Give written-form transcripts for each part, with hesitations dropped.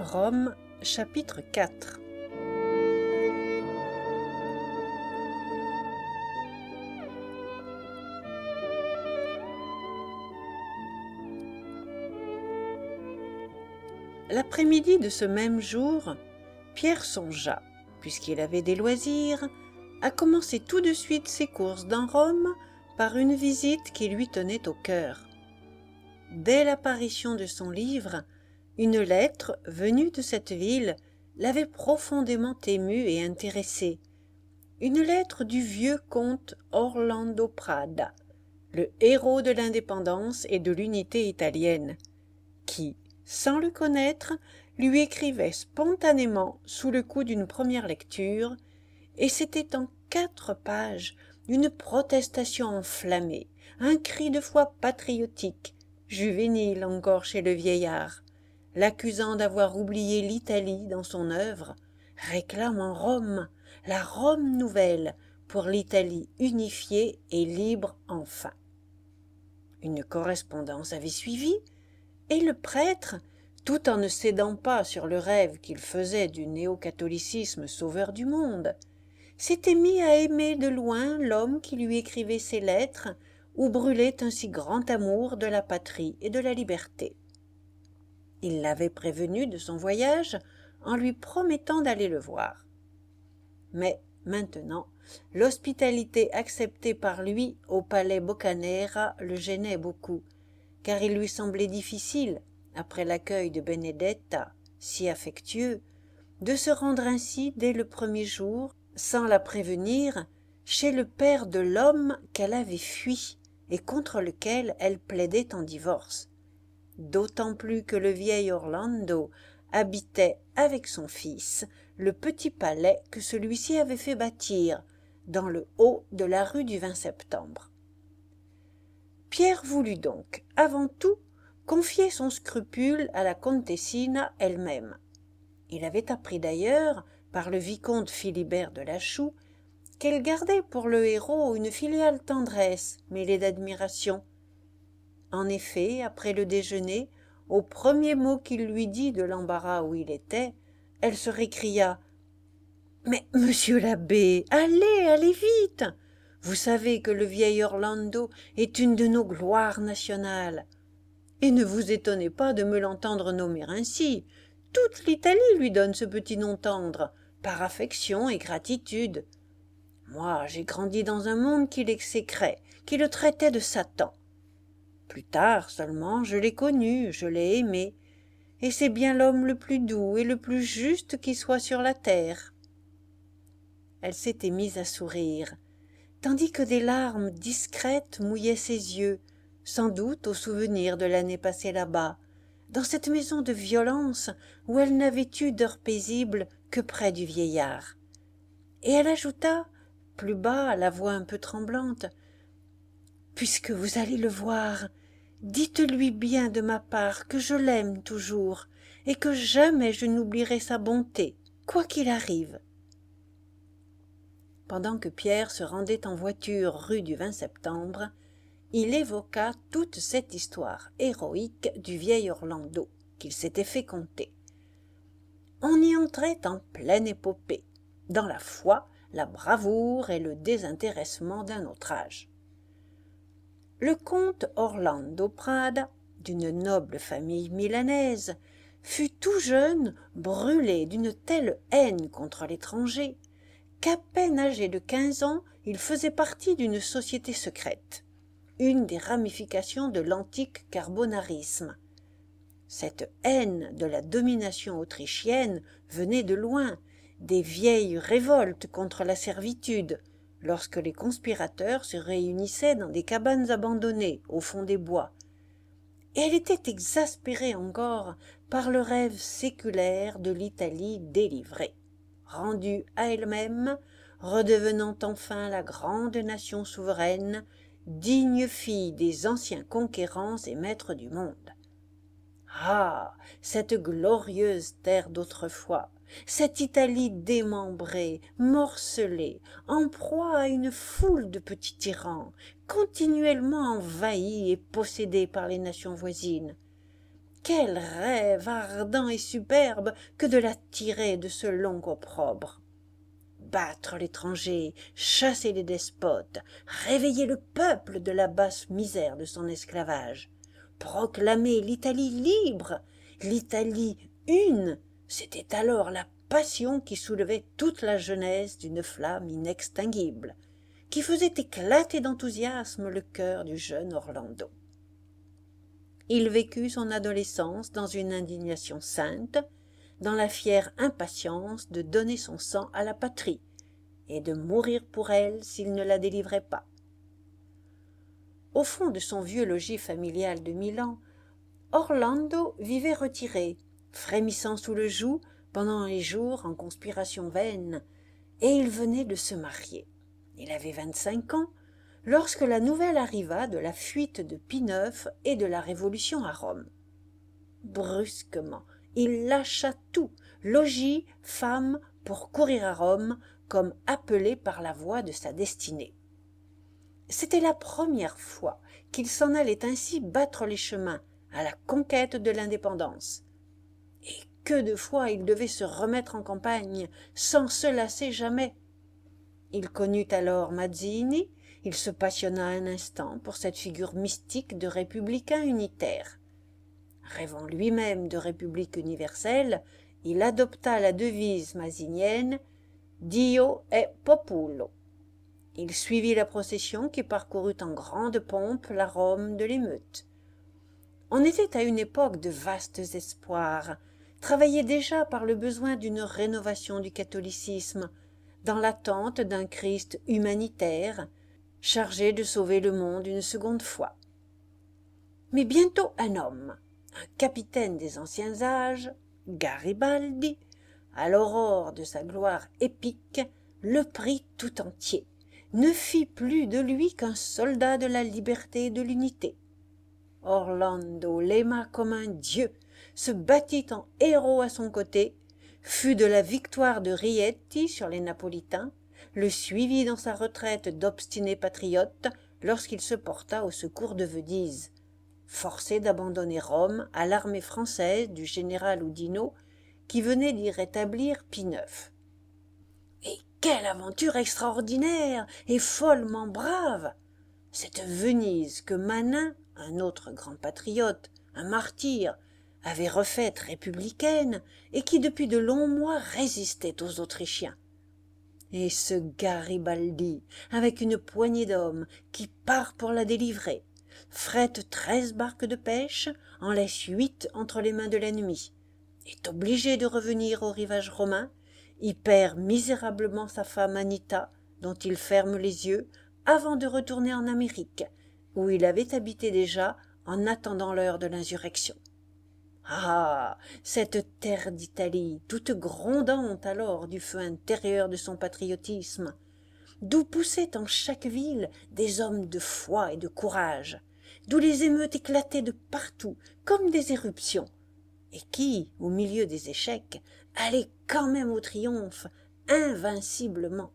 Rome, chapitre 4. L'après-midi de ce même jour, Pierre songea, puisqu'il avait des loisirs, à commencer tout de suite ses courses dans Rome par une visite qui lui tenait au cœur. Dès l'apparition de son livre, une lettre venue de cette ville l'avait profondément ému et intéressé. Une lettre du vieux comte Orlando Prada, le héros de l'indépendance et de l'unité italienne, qui, sans le connaître, lui écrivait spontanément sous le coup d'une première lecture, et c'était en 4 pages une protestation enflammée, un cri de foi patriotique, juvénile encore chez le vieillard, l'accusant d'avoir oublié l'Italie dans son œuvre, réclamant Rome, la Rome nouvelle, pour l'Italie unifiée et libre enfin. Une correspondance avait suivi, et le prêtre, tout en ne cédant pas sur le rêve qu'il faisait du néo-catholicisme sauveur du monde, s'était mis à aimer de loin l'homme qui lui écrivait ces lettres où brûlait un si grand amour de la patrie et de la liberté. Il l'avait prévenu de son voyage en lui promettant d'aller le voir. Mais maintenant, l'hospitalité acceptée par lui au palais Boccanera le gênait beaucoup, car il lui semblait difficile, après l'accueil de Benedetta, si affectueux, de se rendre ainsi dès le premier jour, sans la prévenir, chez le père de l'homme qu'elle avait fui et contre lequel elle plaidait en divorce, d'autant plus que le vieil Orlando habitait avec son fils le petit palais que celui-ci avait fait bâtir dans le haut de la rue du 20 septembre. Pierre voulut donc, avant tout, confier son scrupule à la Contessina elle-même. Il avait appris d'ailleurs, par le vicomte Philibert de Lachoux, qu'elle gardait pour le héros une filiale tendresse mêlée d'admiration. En effet, après le déjeuner, au premier mot qu'il lui dit de l'embarras où il était, elle se récria « Mais, monsieur l'abbé, allez vite! Vous savez que le vieil Orlando est une de nos gloires nationales. Et ne vous étonnez pas de me l'entendre nommer ainsi. Toute l'Italie lui donne ce petit nom tendre, par affection et gratitude. Moi, j'ai grandi dans un monde qui l'exécrait, qui le traitait de Satan. Plus tard seulement, je l'ai connu, je l'ai aimé, et c'est bien l'homme le plus doux et le plus juste qui soit sur la terre. » Elle s'était mise à sourire, tandis que des larmes discrètes mouillaient ses yeux, sans doute au souvenir de l'année passée là-bas, dans cette maison de violence où elle n'avait eu d'heure paisible que près du vieillard. Et elle ajouta, plus bas, la voix un peu tremblante, « Puisque vous allez le voir, dites-lui bien de ma part que je l'aime toujours et que jamais je n'oublierai sa bonté, quoi qu'il arrive. » Pendant que Pierre se rendait en voiture rue du 20 septembre, il évoqua toute cette histoire héroïque du vieil Orlando qu'il s'était fait conter. On y entrait en pleine épopée, dans la foi, la bravoure et le désintéressement d'un autre âge. Le comte Orlando Prada, d'une noble famille milanaise, fut tout jeune brûlé d'une telle haine contre l'étranger qu'à peine âgé de 15 ans, il faisait partie d'une société secrète, une des ramifications de l'antique carbonarisme. Cette haine de la domination autrichienne venait de loin, des vieilles révoltes contre la servitude, lorsque les conspirateurs se réunissaient dans des cabanes abandonnées au fond des bois. Et elle était exaspérée encore par le rêve séculaire de l'Italie délivrée, rendue à elle-même, redevenant enfin la grande nation souveraine, digne fille des anciens conquérants et maîtres du monde. Ah, cette glorieuse terre d'autrefois, cette Italie démembrée, morcelée, en proie à une foule de petits tyrans, continuellement envahie et possédée par les nations voisines. quel rêve ardent et superbe que de la tirer de ce long opprobre! Battre l'étranger, chasser les despotes, réveiller le peuple de la basse misère de son esclavage, proclamer l'Italie libre, l'Italie une, c'était alors la passion qui soulevait toute la jeunesse d'une flamme inextinguible, qui faisait éclater d'enthousiasme le cœur du jeune Orlando. Il vécut son adolescence dans une indignation sainte, dans la fière impatience de donner son sang à la patrie et de mourir pour elle s'il ne la délivrait pas. Au fond de son vieux logis familial de Milan, Orlando vivait retiré, frémissant sous le joug pendant les jours en conspiration vaine, et il venait de se marier. Il avait 25 ans lorsque la nouvelle arriva de la fuite de Pie IX et de la Révolution à Rome. Brusquement, il lâcha tout, logis, femme, pour courir à Rome, comme appelé par la voix de sa destinée. C'était la première fois qu'il s'en allait ainsi battre les chemins à la conquête de l'indépendance. Et que de fois il devait se remettre en campagne, sans se lasser jamais. Il connut alors Mazzini, il se passionna un instant pour cette figure mystique de républicain unitaire. Rêvant lui-même de république universelle, il adopta la devise mazzinienne « Dio è populo ». Il suivit la procession qui parcourut en grande pompe la Rome de l'émeute. On était à une époque de vastes espoirs, travaillés déjà par le besoin d'une rénovation du catholicisme, dans l'attente d'un Christ humanitaire, chargé de sauver le monde une seconde fois. Mais bientôt un homme, un capitaine des anciens âges, Garibaldi, à l'aurore de sa gloire épique, le prit tout entier, ne fit plus de lui qu'un soldat de la liberté et de l'unité. Orlando l'aima comme un dieu, se battit en héros à son côté, fut de la victoire de Rieti sur les Napolitains, le suivit dans sa retraite d'obstinés patriotes lorsqu'il se porta au secours de Venise, forcé d'abandonner Rome à l'armée française du général Oudinot qui venait d'y rétablir Pie IX. Et quelle aventure extraordinaire et follement brave! Cette Venise que Manin, un autre grand patriote, un martyr, avait refaite républicaine et qui depuis de longs mois résistait aux Autrichiens. Et ce Garibaldi, avec une poignée d'hommes, qui part pour la délivrer, frette 13 barques de pêche, en laisse 8 entre les mains de l'ennemi, est obligé de revenir au rivage romain, y perd misérablement sa femme Anita, dont il ferme les yeux, avant de retourner en Amérique, où il avait habité déjà en attendant l'heure de l'insurrection. Ah, cette terre d'Italie, toute grondante alors du feu intérieur de son patriotisme, d'où poussaient en chaque ville des hommes de foi et de courage, d'où les émeutes éclataient de partout comme des éruptions, et qui, au milieu des échecs, allaient quand même au triomphe, invinciblement.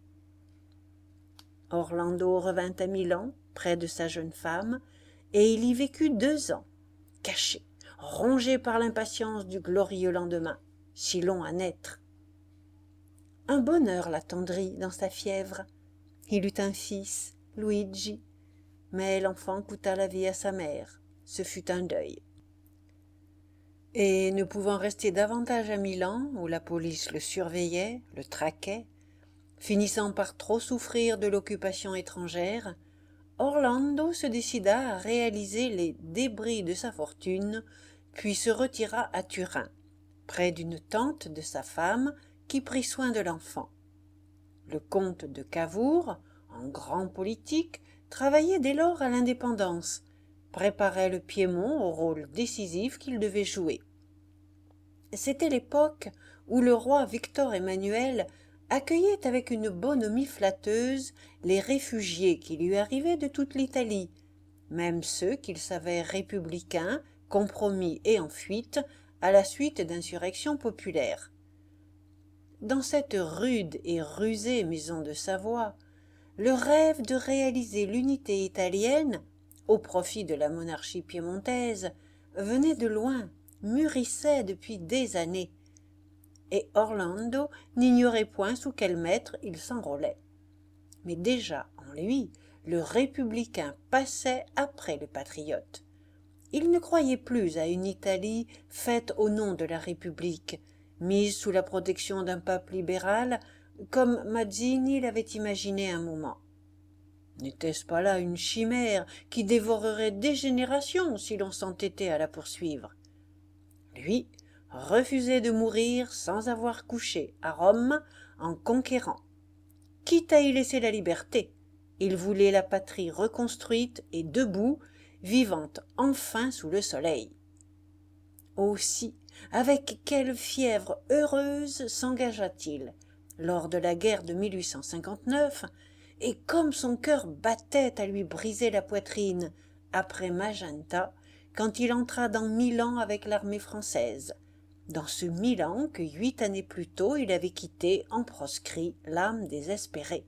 Orlando revint à Milan, près de sa jeune femme, et il y vécut 2 ans, caché, rongé par l'impatience du glorieux lendemain, si long à naître. Un bonheur l'attendrit dans sa fièvre. Il eut un fils, Luigi, mais l'enfant coûta la vie à sa mère. Ce fut un deuil. Et ne pouvant rester davantage à Milan, où la police le surveillait, le traquait, finissant par trop souffrir de l'occupation étrangère, Orlando se décida à réaliser les débris de sa fortune, puis se retira à Turin, près d'une tante de sa femme qui prit soin de l'enfant. Le comte de Cavour, en grand politique, travaillait dès lors à l'indépendance, préparait le Piémont au rôle décisif qu'il devait jouer. C'était l'époque où le roi Victor Emmanuel accueillait avec une bonhomie flatteuse les réfugiés qui lui arrivaient de toute l'Italie, même ceux qu'il savait républicains, compromis et en fuite à la suite d'insurrections populaires. Dans cette rude et rusée maison de Savoie, le rêve de réaliser l'unité italienne, au profit de la monarchie piémontaise, venait de loin, mûrissait depuis des années, et Orlando n'ignorait point sous quel maître il s'enrôlait. Mais déjà en lui, le républicain passait après le patriote. Il ne croyait plus à une Italie faite au nom de la République, mise sous la protection d'un pape libéral, comme Mazzini l'avait imaginé un moment. N'était-ce pas là une chimère qui dévorerait des générations si l'on s'entêtait à la poursuivre? Lui refusait de mourir sans avoir couché à Rome en conquérant. Quitte à y laisser la liberté, il voulait la patrie reconstruite et debout, vivante enfin sous le soleil. Aussi, avec quelle fièvre heureuse s'engagea-t-il lors de la guerre de 1859, et comme son cœur battait à lui briser la poitrine après Magenta, quand il entra dans Milan avec l'armée française, dans ce Milan que 8 années plus tôt il avait quitté en proscrit, l'âme désespérée.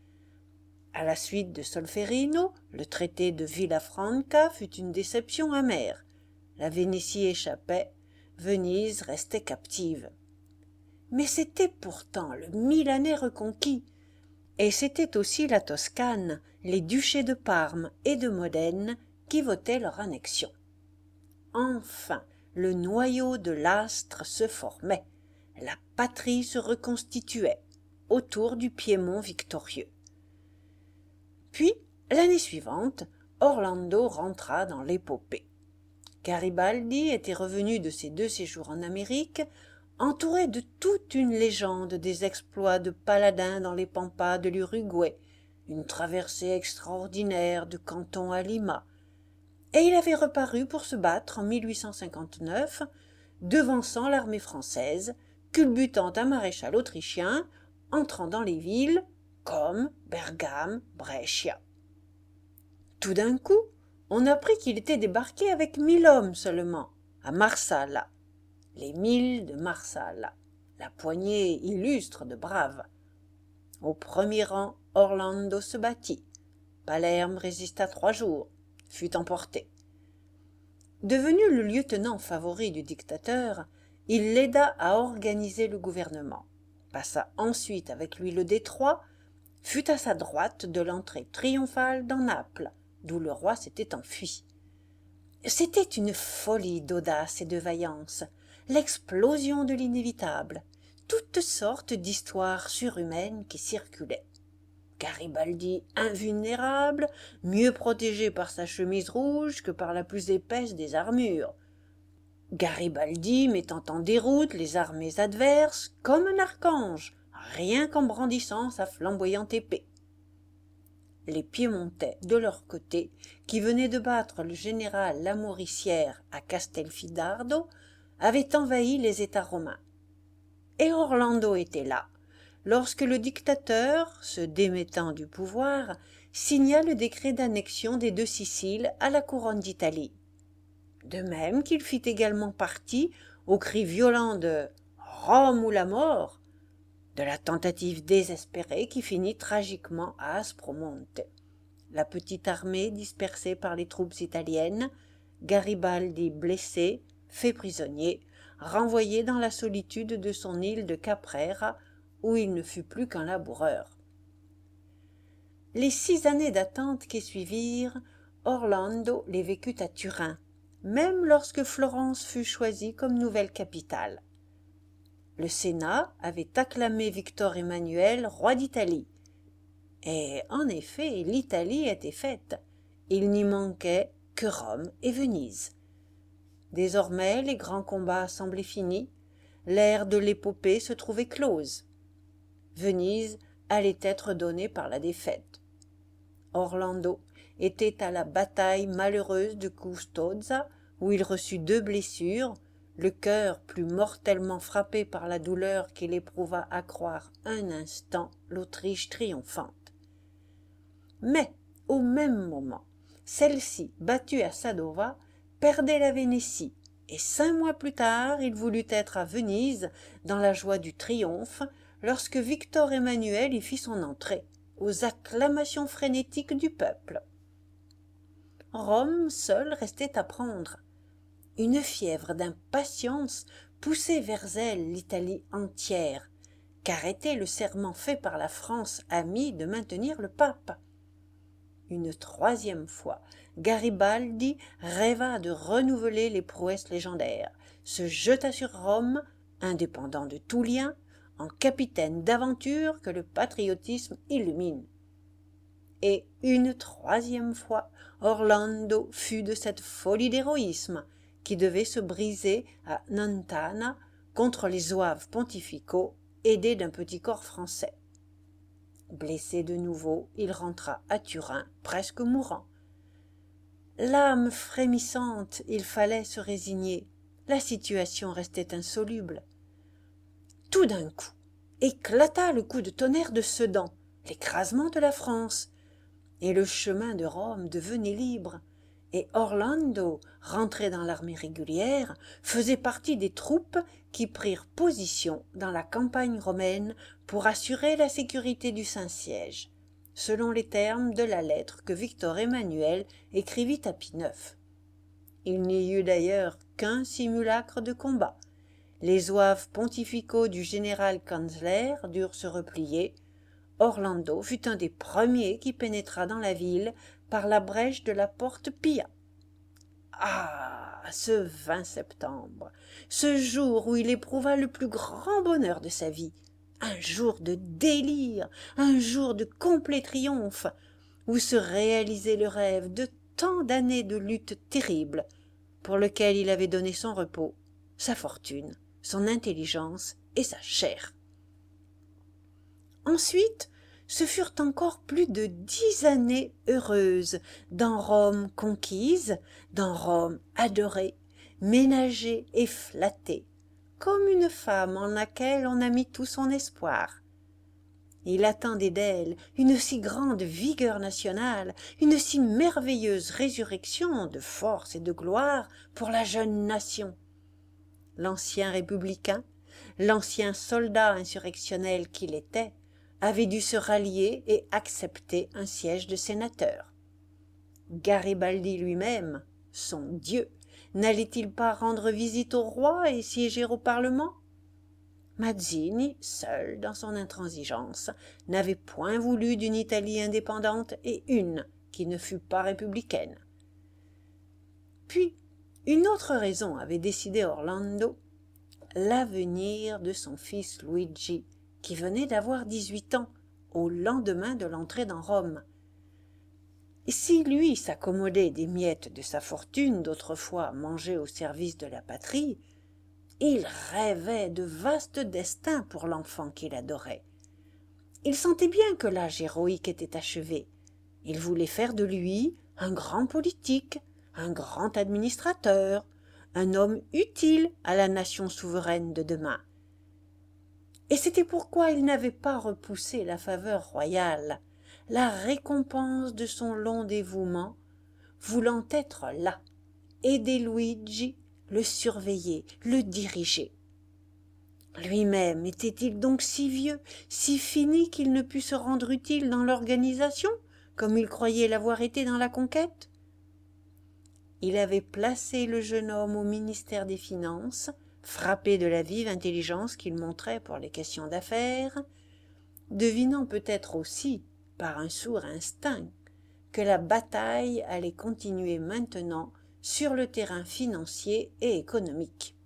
À la suite de Solferino, le traité de Villafranca fut une déception amère. La Vénétie échappait, Venise restait captive. Mais c'était pourtant le Milanais reconquis, et c'était aussi la Toscane, les duchés de Parme et de Modène qui votaient leur annexion. Enfin, le noyau de l'astre se formait, la patrie se reconstituait autour du Piémont victorieux. Puis, l'année suivante, Orlando rentra dans l'épopée. Garibaldi était revenu de ses 2 séjours en Amérique, entouré de toute une légende des exploits de paladin dans les pampas de l'Uruguay, une traversée extraordinaire de Canton à Lima, et il avait reparu pour se battre en 1859, devançant l'armée française, culbutant un maréchal autrichien, entrant dans les villes comme Bergame, Brescia. Tout d'un coup, on apprit qu'il était débarqué avec 1000 hommes seulement, à Marsala, les 1000 de Marsala, la poignée illustre de braves. Au premier rang, Orlando se battit. Palerme résista 3 jours, fut emporté. Devenu le lieutenant favori du dictateur, il l'aida à organiser le gouvernement, passa ensuite avec lui le détroit, fut à sa droite de l'entrée triomphale dans Naples, d'où le roi s'était enfui. C'était une folie d'audace et de vaillance, l'explosion de l'inévitable, toutes sortes d'histoires surhumaines qui circulaient. Garibaldi invulnérable, mieux protégé par sa chemise rouge que par la plus épaisse des armures. Garibaldi mettant en déroute les armées adverses comme un archange, rien qu'en brandissant sa flamboyante épée. Les Piémontais, de leur côté, qui venaient de battre le général Lamoricière à Castelfidardo, avaient envahi les États romains. Et Orlando était là, lorsque le dictateur, se démettant du pouvoir, signa le décret d'annexion des 2 Siciles à la couronne d'Italie. De même qu'il fit également partie, au cri violent de « Rome ou la mort », de la tentative désespérée qui finit tragiquement à Aspromonte. La petite armée dispersée par les troupes italiennes, Garibaldi blessé, fait prisonnier, renvoyé dans la solitude de son île de Caprera, où il ne fut plus qu'un laboureur. Les 6 années d'attente qui suivirent, Orlando les vécut à Turin, même lorsque Florence fut choisie comme nouvelle capitale. Le Sénat avait acclamé Victor Emmanuel roi d'Italie. Et en effet, l'Italie était faite. Il n'y manquait que Rome et Venise. Désormais, les grands combats semblaient finis. L'ère de l'épopée se trouvait close. Venise allait être donnée par la défaite. Orlando était à la bataille malheureuse de Custozza, où il reçut 2 blessures, le cœur plus mortellement frappé par la douleur qu'il éprouva à croire un instant l'Autriche triomphante. Mais, au même moment, celle-ci, battue à Sadova, perdait la Vénétie, et 5 mois plus tard, il voulut être à Venise, dans la joie du triomphe, lorsque Victor Emmanuel y fit son entrée, aux acclamations frénétiques du peuple. Rome seule restait à prendre. Une fièvre d'impatience poussait vers elle l'Italie entière, qu'arrêtait le serment fait par la France amie de maintenir le pape. Une troisième fois, Garibaldi rêva de renouveler les prouesses légendaires, se jeta sur Rome, indépendant de tout lien, en capitaine d'aventure que le patriotisme illumine. Et une troisième fois, Orlando fut de cette folie d'héroïsme qui devait se briser à Nantana contre les zouaves pontificaux aidés d'un petit corps français. Blessé de nouveau, il rentra à Turin, presque mourant. L'âme frémissante, il fallait se résigner. La situation restait insoluble. Tout d'un coup, éclata le coup de tonnerre de Sedan, l'écrasement de la France, et le chemin de Rome devenait libre, et Orlando, rentré dans l'armée régulière, faisait partie des troupes qui prirent position dans la campagne romaine pour assurer la sécurité du Saint-Siège, selon les termes de la lettre que Victor Emmanuel écrivit à Pie IX. Il n'y eut d'ailleurs qu'un simulacre de combat. Les zouaves pontificaux du général Kanzler durent se replier. Orlando fut un des premiers qui pénétra dans la ville par la brèche de la porte Pia. Ah, ce 20 septembre, ce jour où il éprouva le plus grand bonheur de sa vie, un jour de délire, un jour de complet triomphe, où se réalisait le rêve de tant d'années de lutte terrible, pour lequel il avait donné son repos, sa fortune, son intelligence et sa chair. Ensuite, ce furent encore plus de 10 années heureuses, dans Rome conquise, dans Rome adorée, ménagée et flattée, comme une femme en laquelle on a mis tout son espoir. Il attendait d'elle une si grande vigueur nationale, une si merveilleuse résurrection de force et de gloire pour la jeune nation. L'ancien républicain, l'ancien soldat insurrectionnel qu'il était, avait dû se rallier et accepter un siège de sénateur. Garibaldi lui-même, son Dieu, n'allait-il pas rendre visite au roi et siéger au Parlement? Mazzini, seul dans son intransigeance, n'avait point voulu d'une Italie indépendante et une qui ne fût pas républicaine. Puis, une autre raison avait décidé Orlando, l'avenir de son fils Luigi, qui venait d'avoir 18 ans, au lendemain de l'entrée dans Rome. Et si lui s'accommodait des miettes de sa fortune d'autrefois mangées au service de la patrie, il rêvait de vastes destins pour l'enfant qu'il adorait. Il sentait bien que l'âge héroïque était achevé. Il voulait faire de lui un grand politique, un grand administrateur, un homme utile à la nation souveraine de demain. Et c'était pourquoi il n'avait pas repoussé la faveur royale, la récompense de son long dévouement, voulant être là, aider Luigi, le surveiller, le diriger. Lui-même était-il donc si vieux, si fini qu'il ne pût se rendre utile dans l'organisation, comme il croyait l'avoir été dans la conquête? Il avait placé le jeune homme au ministère des Finances, frappé de la vive intelligence qu'il montrait pour les questions d'affaires, devinant peut-être aussi, par un sourd instinct, que la bataille allait continuer maintenant sur le terrain financier et économique.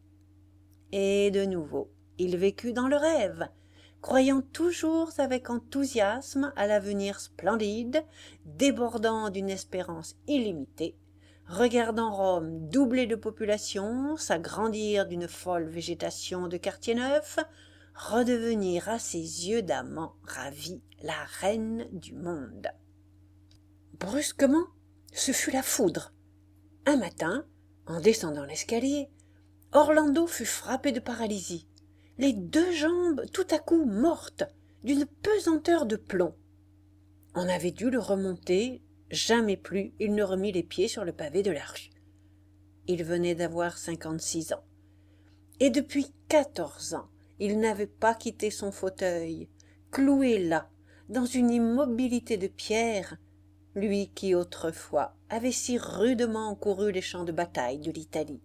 Et de nouveau, il vécut dans le rêve, croyant toujours avec enthousiasme à l'avenir splendide, débordant d'une espérance illimitée, regardant Rome doublée de population, s'agrandir d'une folle végétation de quartiers neufs, redevenir à ses yeux d'amant ravi la reine du monde. Brusquement, ce fut la foudre. Un matin, en descendant l'escalier, Orlando fut frappé de paralysie, les 2 jambes tout à coup mortes, d'une pesanteur de plomb. On avait dû le remonter, jamais plus il ne remit les pieds sur le pavé de la rue. Il venait d'avoir 56 ans. Et depuis 14 ans, il n'avait pas quitté son fauteuil, cloué là, dans une immobilité de pierre, lui qui autrefois avait si rudement couru les champs de bataille de l'Italie.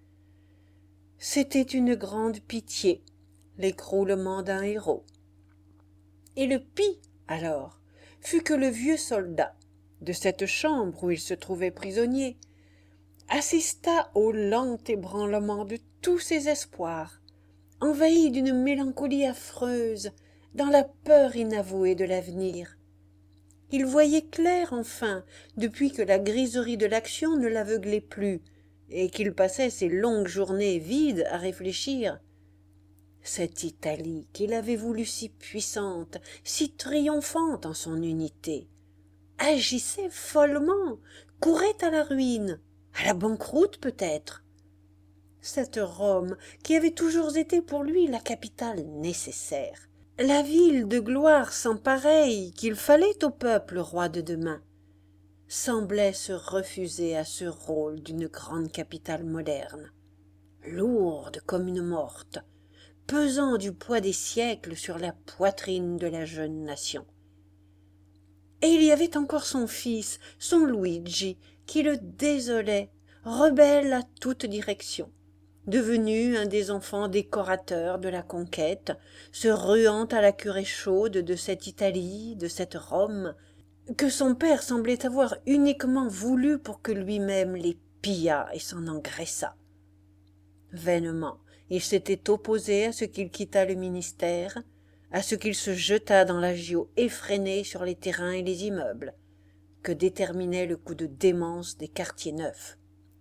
C'était une grande pitié, l'écroulement d'un héros. Et le pis, alors, fut que le vieux soldat, de cette chambre où il se trouvait prisonnier, assista au lent ébranlement de tous ses espoirs, envahi d'une mélancolie affreuse, dans la peur inavouée de l'avenir. Il voyait clair enfin, depuis que la griserie de l'action ne l'aveuglait plus, et qu'il passait ses longues journées vides à réfléchir. Cette Italie qu'il avait voulue si puissante, si triomphante en son unité, agissait follement, courait à la ruine, à la banqueroute peut-être. Cette Rome qui avait toujours été pour lui la capitale nécessaire, la ville de gloire sans pareille qu'il fallait au peuple roi de demain, semblait se refuser à ce rôle d'une grande capitale moderne, lourde comme une morte, pesant du poids des siècles sur la poitrine de la jeune nation. Et il y avait encore son fils, son Luigi, qui le désolait, rebelle à toute direction, devenu un des enfants décorateurs de la conquête, se ruant à la curée chaude de cette Italie, de cette Rome, que son père semblait avoir uniquement voulu pour que lui-même les pillât et s'en engraissât. Vainement, il s'était opposé à ce qu'il quittât le ministère, à ce qu'il se jetât dans l'agio effréné sur les terrains et les immeubles, que déterminait le coup de démence des quartiers neufs.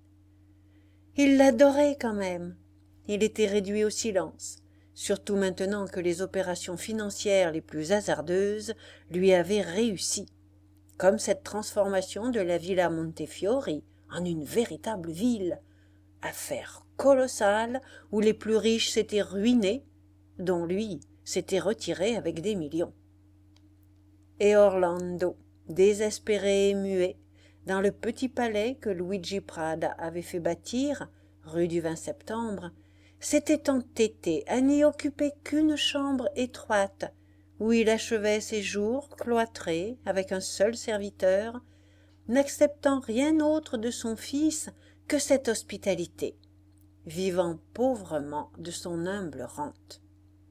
Il l'adorait quand même. Il était réduit au silence, surtout maintenant que les opérations financières les plus hasardeuses lui avaient réussi, comme cette transformation de la Villa Montefiori en une véritable ville, affaire colossale où les plus riches s'étaient ruinés, dont lui s'était retiré avec des millions. Et Orlando, désespéré et muet, dans le petit palais que Luigi Prada avait fait bâtir, rue du 20 septembre, s'était entêté à n'y occuper qu'une chambre étroite, où il achevait ses jours cloîtrés avec un seul serviteur, n'acceptant rien autre de son fils que cette hospitalité, vivant pauvrement de son humble rente.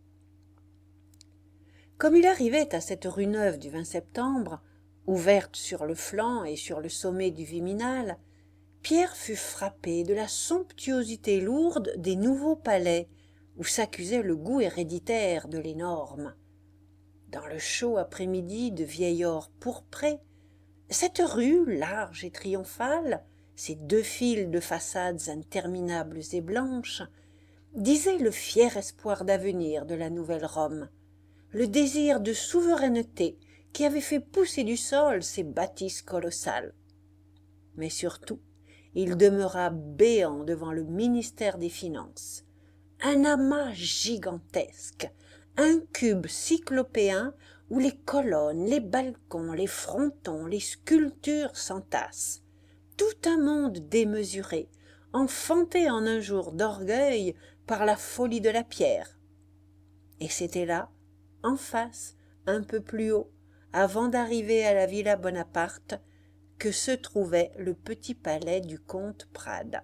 Comme il arrivait à cette rue neuve du 20 septembre, ouverte sur le flanc et sur le sommet du Viminal, Pierre fut frappé de la somptuosité lourde des nouveaux palais où s'accusait le goût héréditaire de l'énorme. Dans le chaud après-midi de vieil or pourpré, cette rue large et triomphale, ses deux files de façades interminables et blanches, disait le fier espoir d'avenir de la nouvelle Rome, le désir de souveraineté qui avait fait pousser du sol ces bâtisses colossales. Mais surtout, il demeura béant devant le ministère des Finances, un amas gigantesque, un cube cyclopéen où les colonnes, les balcons, les frontons, les sculptures s'entassent, tout un monde démesuré, enfanté en un jour d'orgueil par la folie de la pierre. Et c'était là, en face, un peu plus haut, avant d'arriver à la Villa Bonaparte, que se trouvait le petit palais du comte Prada.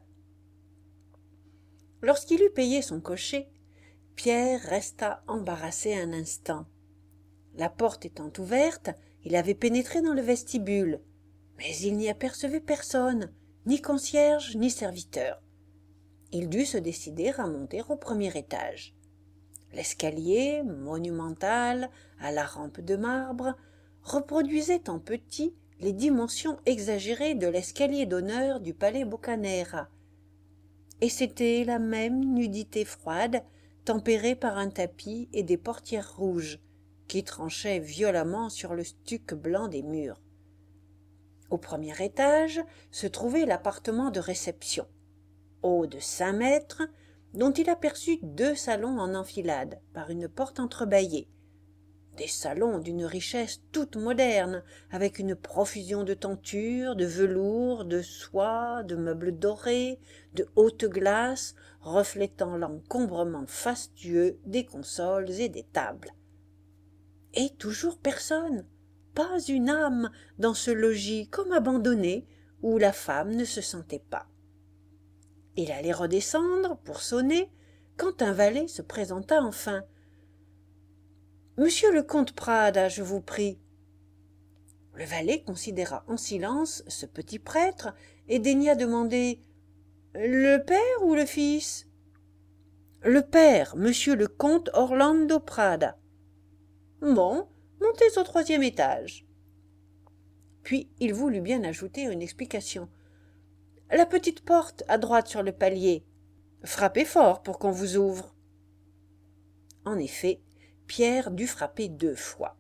Lorsqu'il eut payé son cocher, Pierre resta embarrassé un instant. La porte étant ouverte, il avait pénétré dans le vestibule, mais il n'y apercevait personne, ni concierge, ni serviteur. Il dut se décider à monter au premier étage. L'escalier, monumental, à la rampe de marbre, reproduisait en petit les dimensions exagérées de l'escalier d'honneur du palais Boccanera. Et c'était la même nudité froide, tempérée par un tapis et des portières rouges, qui tranchaient violemment sur le stuc blanc des murs. Au premier étage se trouvait l'appartement de réception, haut de 5 mètres, dont il aperçut 2 salons en enfilade par une porte entrebâillée. Des salons d'une richesse toute moderne, avec une profusion de tentures, de velours, de soie, de meubles dorés, de hautes glaces, reflétant l'encombrement fastueux des consoles et des tables. Et toujours personne, pas une âme dans ce logis comme abandonné, où la femme ne se sentait pas. Il allait redescendre pour sonner, quand un valet se présenta enfin. « Monsieur le comte Prada, je vous prie. » Le valet considéra en silence ce petit prêtre et daigna demander « Le père ou le fils ?»« Le père, monsieur le comte Orlando Prada. »« Bon, montez au 3e étage. » Puis il voulut bien ajouter une explication. « La petite porte à droite sur le palier. Frappez fort pour qu'on vous ouvre. » En effet, Pierre dut frapper 2 fois.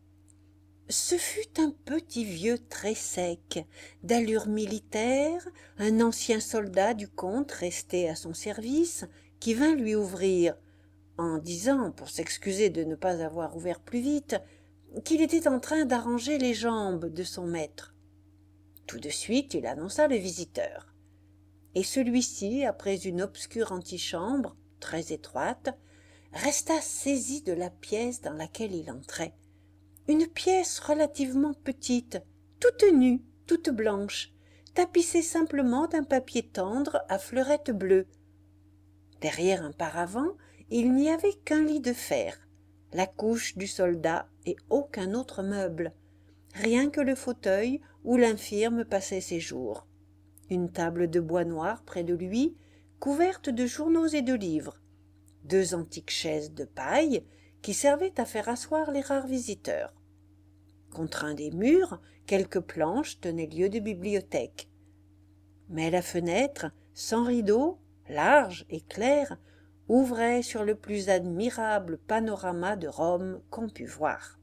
Ce fut un petit vieux très sec, d'allure militaire, un ancien soldat du comte resté à son service, qui vint lui ouvrir, en disant, pour s'excuser de ne pas avoir ouvert plus vite, qu'il était en train d'arranger les jambes de son maître. Tout de suite, il annonça le visiteur. Et celui-ci, après une obscure antichambre, très étroite, resta saisi de la pièce dans laquelle il entrait. Une pièce relativement petite, toute nue, toute blanche, tapissée simplement d'un papier tendre à fleurettes bleues. Derrière un paravent, il n'y avait qu'un lit de fer, la couche du soldat et aucun autre meuble, rien que le fauteuil où l'infirme passait ses jours. Une table de bois noir près de lui, couverte de journaux et de livres, 2 antiques chaises de paille qui servaient à faire asseoir les rares visiteurs. Contre un des murs, quelques planches tenaient lieu de bibliothèque. Mais la fenêtre, sans rideau, large et claire, ouvrait sur le plus admirable panorama de Rome qu'on pût voir.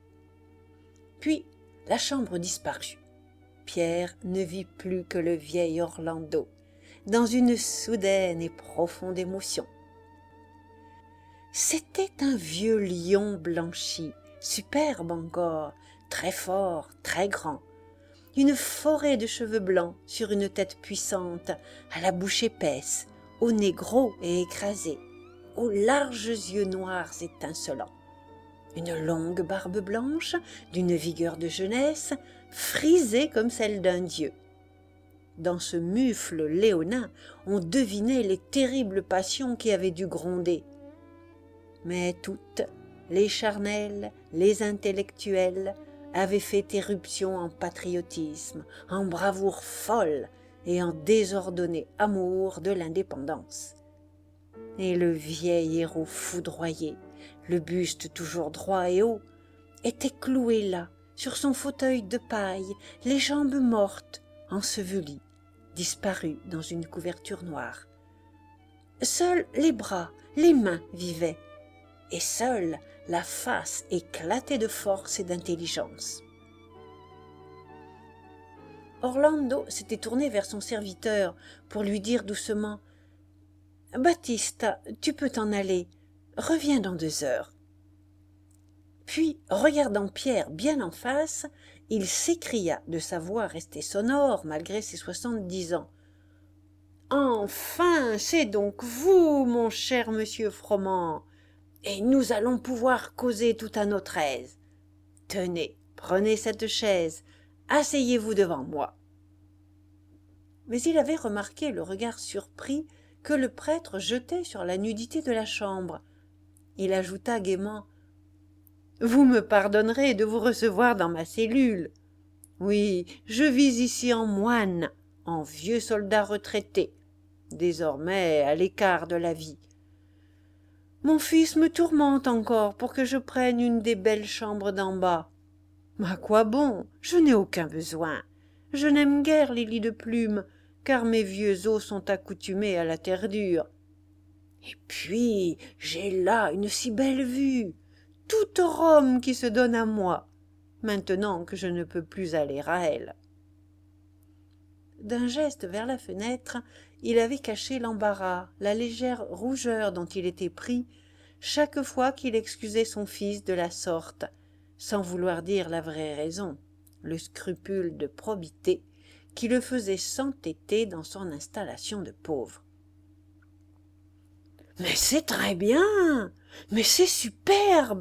Puis la chambre disparut. Pierre ne vit plus que le vieil Orlando, dans une soudaine et profonde émotion. C'était un vieux lion blanchi, superbe encore, très fort, très grand, une forêt de cheveux blancs sur une tête puissante, à la bouche épaisse, au nez gros et écrasé, aux larges yeux noirs étincelants, une longue barbe blanche, d'une vigueur de jeunesse, frisée comme celle d'un dieu. Dans ce mufle léonin, on devinait les terribles passions qui avaient dû gronder. Mais toutes, les charnelles, les intellectuelles, avaient fait éruption en patriotisme, en bravoure folle et en désordonné amour de l'indépendance. Et le vieil héros foudroyé, le buste toujours droit et haut, était cloué là, sur son fauteuil de paille, les jambes mortes, ensevelies, disparues dans une couverture noire. Seuls les bras, les mains vivaient, et seule la face éclatait de force et d'intelligence. Orlando s'était tourné vers son serviteur pour lui dire doucement « Baptista, tu peux t'en aller, reviens dans 2 heures. » Puis, regardant Pierre bien en face, il s'écria de sa voix restée sonore malgré ses 70 ans. « Enfin, c'est donc vous, mon cher monsieur Froment, et nous allons pouvoir causer tout à notre aise. Tenez, prenez cette chaise, asseyez-vous devant moi. » Mais il avait remarqué le regard surpris que le prêtre jetait sur la nudité de la chambre. Il ajouta gaiement « Vous me pardonnerez de vous recevoir dans ma cellule. Oui, je vis ici en moine, en vieux soldat retraité, désormais à l'écart de la vie. Mon fils me tourmente encore pour que je prenne une des belles chambres d'en bas. À quoi bon? Je n'ai aucun besoin. Je n'aime guère les lits de plumes, car mes vieux os sont accoutumés à la terre dure. Et puis, j'ai là une si belle vue, toute Rome qui se donne à moi, maintenant que je ne peux plus aller à elle. » D'un geste vers la fenêtre, il avait caché l'embarras, la légère rougeur dont il était pris chaque fois qu'il excusait son fils de la sorte, sans vouloir dire la vraie raison, le scrupule de probité qui le faisait s'entêter dans son installation de pauvre. « Mais c'est très bien, mais c'est superbe !»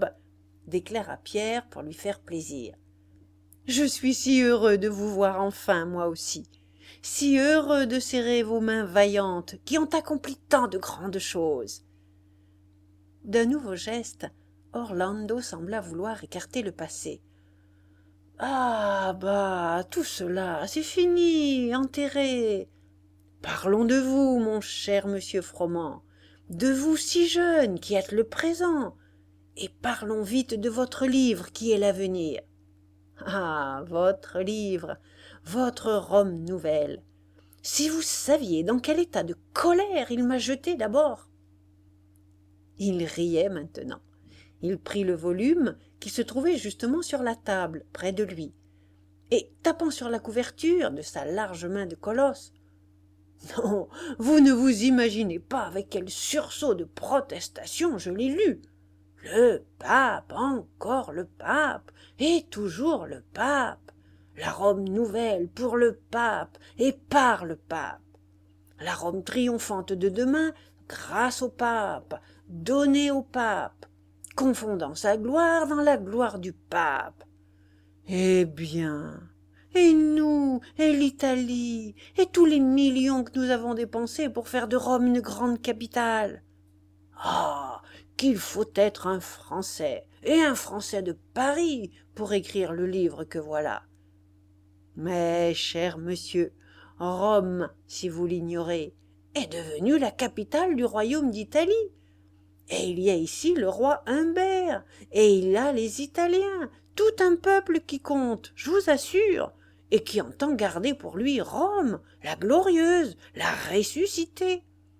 déclara Pierre pour lui faire plaisir. « Je suis si heureux de vous voir enfin, moi aussi. si heureux de serrer vos mains vaillantes qui ont accompli tant de grandes choses. » D'un nouveau geste, Orlando sembla vouloir écarter le passé. « Ah, bah, tout cela, c'est fini, enterré. Parlons de vous, mon cher monsieur Froment, de vous si jeune qui êtes le présent, et parlons vite de votre livre qui est l'avenir. Ah, votre livre, votre Rome nouvelle. Si vous saviez dans quel état de colère il m'a jeté d'abord. » Il riait maintenant. Il prit le volume qui se trouvait justement sur la table, près de lui, et, tapant sur la couverture de sa large main de colosse, « Non, vous ne vous imaginez pas avec quel sursaut de protestation je l'ai lu. Le pape, encore le pape, et toujours le pape. La Rome nouvelle pour le pape et par le pape. La Rome triomphante de demain grâce au pape, donnée au pape, confondant sa gloire dans la gloire du pape. Eh bien, et nous, et l'Italie, et tous les millions que nous avons dépensés pour faire de Rome une grande capitale. Ah, qu'il faut être un Français, et un Français de Paris, pour écrire le livre que voilà. Mais, cher monsieur, Rome, si vous l'ignorez, est devenue la capitale du royaume d'Italie. Et il y a ici le roi Humbert, et il a les Italiens, tout un peuple qui compte, je vous assure, et qui entend garder pour lui Rome, la glorieuse, la ressuscitée. »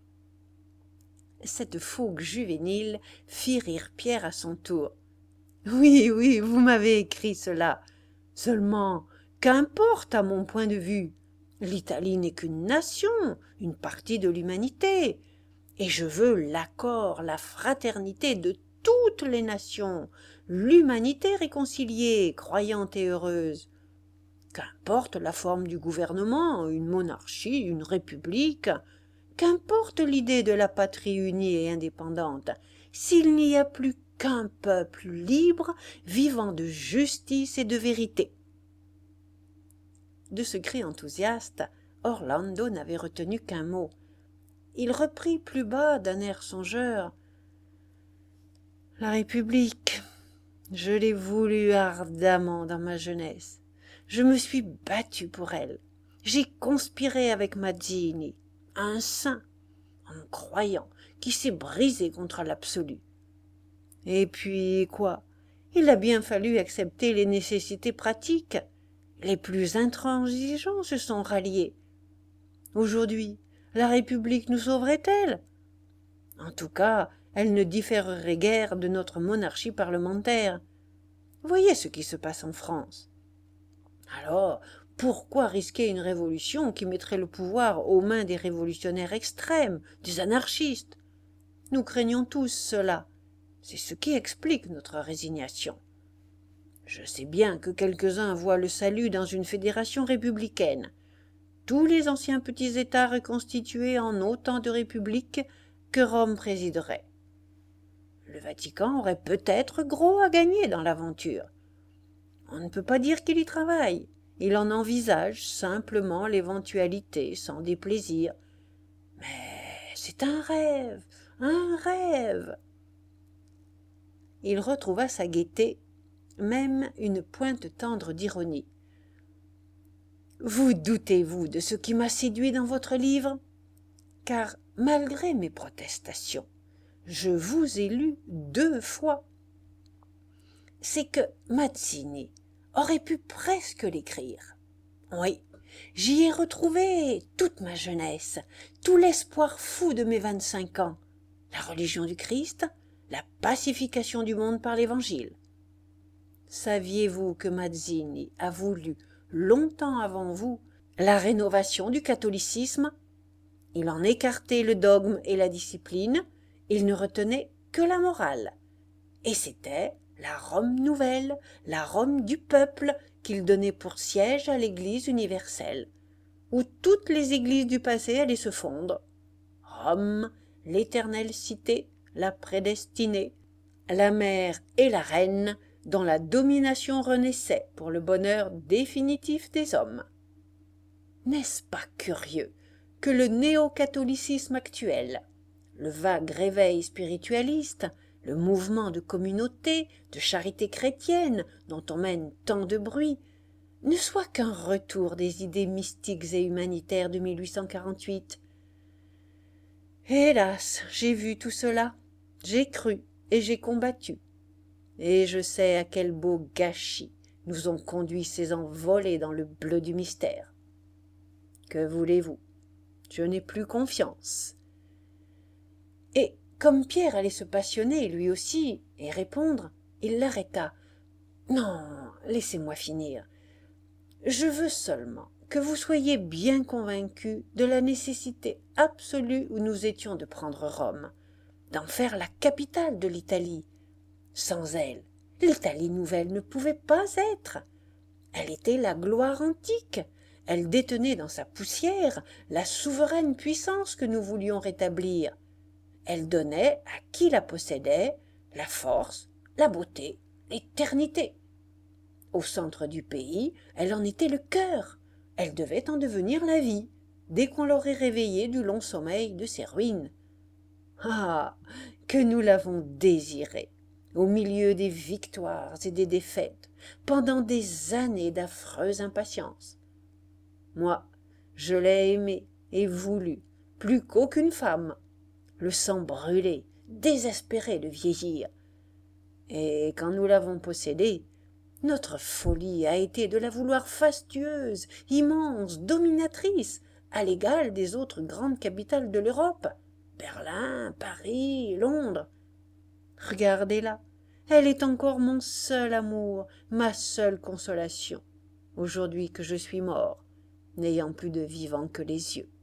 Cette fougue juvénile fit rire Pierre à son tour. « Oui, oui, vous m'avez écrit cela. Seulement, qu'importe à mon point de vue. L'Italie n'est qu'une nation, une partie de l'humanité, et je veux l'accord, la fraternité de toutes les nations, l'humanité réconciliée, croyante et heureuse. Qu'importe la forme du gouvernement, une monarchie, une république, qu'importe l'idée de la patrie unie et indépendante, s'il n'y a plus qu'un peuple libre, vivant de justice et de vérité. » De ce cri enthousiaste, Orlando n'avait retenu qu'un mot. Il reprit plus bas d'un air songeur. « La République, je l'ai voulue ardemment dans ma jeunesse. Je me suis battu pour elle. J'ai conspiré avec Mazzini, un saint, un croyant, qui s'est brisé contre l'absolu. Et puis, quoi? Il a bien fallu accepter les nécessités pratiques. Les plus intransigeants se sont ralliés. Aujourd'hui, la République nous sauverait-elle? En tout cas, elle ne différerait guère de notre monarchie parlementaire. Voyez ce qui se passe en France. Alors, pourquoi risquer une révolution qui mettrait le pouvoir aux mains des révolutionnaires extrêmes, des anarchistes? Nous craignons tous cela. C'est ce qui explique notre résignation. Je sais bien que quelques-uns voient le salut dans une fédération républicaine. Tous les anciens petits États reconstitués en autant de républiques que Rome présiderait. Le Vatican aurait peut-être gros à gagner dans l'aventure. On ne peut pas dire qu'il y travaille. Il en envisage simplement l'éventualité sans déplaisir. Mais c'est un rêve, un rêve. Il retrouva sa gaieté, même une pointe tendre d'ironie. « Vous doutez-vous de ce qui m'a séduit dans votre livre? Car, malgré mes protestations, je vous ai lu 2 fois. C'est que Mazzini aurait pu presque l'écrire. Oui, j'y ai retrouvé toute ma jeunesse, tout l'espoir fou de mes 25 ans, la religion du Christ, la pacification du monde par l'Évangile. Saviez-vous que Mazzini a voulu, longtemps avant vous, la rénovation du catholicisme? Il en écartait le dogme et la discipline, il ne retenait que la morale. Et c'était la Rome nouvelle, la Rome du peuple, qu'il donnait pour siège à l'Église universelle, où toutes les églises du passé allaient se fondre. Rome, l'éternelle cité, la prédestinée, la mère et la reine, dont la domination renaissait pour le bonheur définitif des hommes. N'est-ce pas curieux que le néo-catholicisme actuel, le vague réveil spiritualiste, le mouvement de communauté, de charité chrétienne dont on mène tant de bruit, ne soit qu'un retour des idées mystiques et humanitaires de 1848. Hélas, j'ai vu tout cela, j'ai cru et j'ai combattu, et je sais à quel beau gâchis nous ont conduits ces envolés dans le bleu du mystère. Que voulez-vous? Je n'ai plus confiance. Et comme Pierre allait se passionner lui aussi et répondre, il l'arrêta. Non, laissez-moi finir. Je veux seulement que vous soyez bien convaincus de la nécessité absolue où nous étions de prendre Rome, d'en faire la capitale de l'Italie. Sans elle, l'Italie nouvelle ne pouvait pas être. Elle était la gloire antique. Elle détenait dans sa poussière la souveraine puissance que nous voulions rétablir. Elle donnait à qui la possédait la force, la beauté, l'éternité. Au centre du pays, elle en était le cœur. Elle devait en devenir la vie, dès qu'on l'aurait réveillée du long sommeil de ses ruines. Ah, que nous l'avons désirée, au milieu des victoires et des défaites, pendant des années d'affreuse impatience. Moi, je l'ai aimée et voulue, plus qu'aucune femme, le sang brûlé, désespéré de vieillir. Et quand nous l'avons possédée, notre folie a été de la vouloir fastueuse, immense, dominatrice, à l'égal des autres grandes capitales de l'Europe, Berlin, Paris, Londres. Regardez-la, elle est encore mon seul amour, ma seule consolation, aujourd'hui que je suis mort, n'ayant plus de vivant que les yeux.